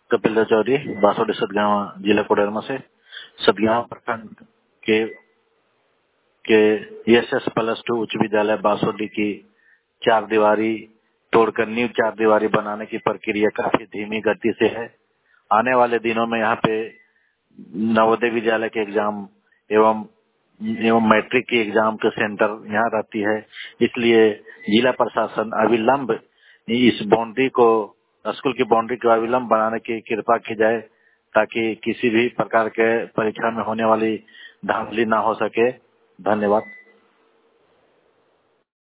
कपिल चौधरी, बासोडी सतगांव, जिला कोडरमा से। सतगांव प्रखंड के SS+2 उच्च विद्यालय बासोडी की चार दीवारी तोड़कर न्यू चार दीवारी बनाने की प्रक्रिया काफी धीमी गति से है। आने वाले दिनों में यहाँ पे नवोदय विद्यालय के एग्जाम एवं मैट्रिक की एग्जाम के सेंटर यहाँ रहती है, इसलिए जिला प्रशासन अविलंब इस बाउंड्री को, स्कूल की बाउंड्री को अविलंब बनाने की कृपा की जाए, ताकि किसी भी प्रकार के परीक्षा में होने वाली धांधली ना हो सके। धन्यवाद।